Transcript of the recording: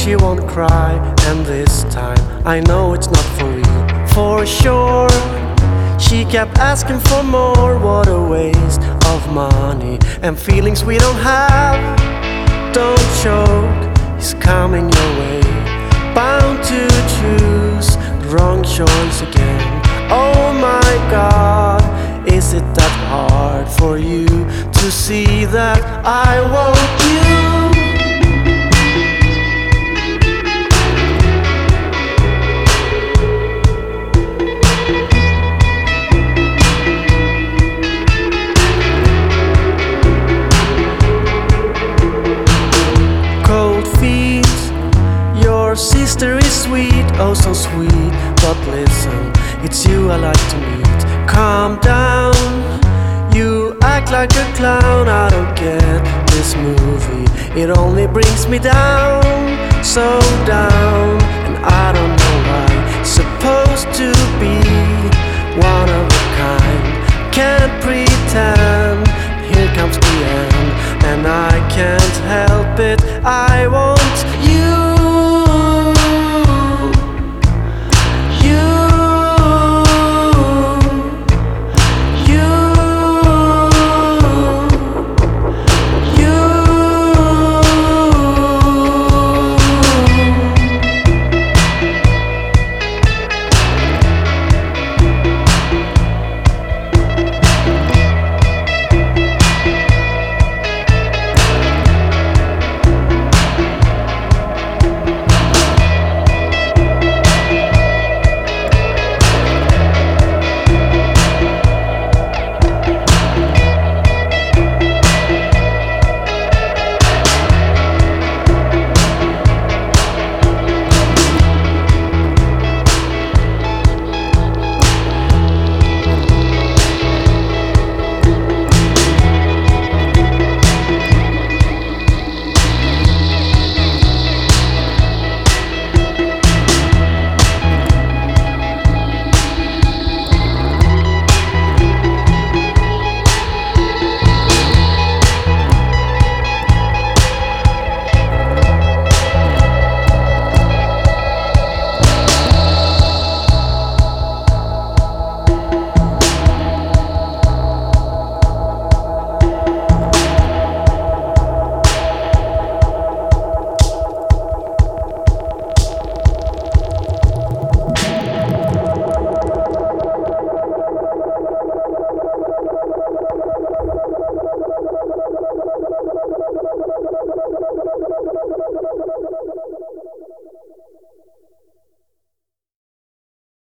she won't cry, and this time I know it's not for real, for sure. She kept asking for more, what a waste of money and feelings we don't have. Don't choke, he's coming your way, bound to choose the wrong choice again. Oh my God, is it that hard for you to see that I want you? Your sister is sweet, oh so sweet. But listen, it's you I like to meet. Calm down, you act like a clown. I don't get this movie, it only brings me down, so down. And I don't know why, supposed to be one of a kind. Can't pretend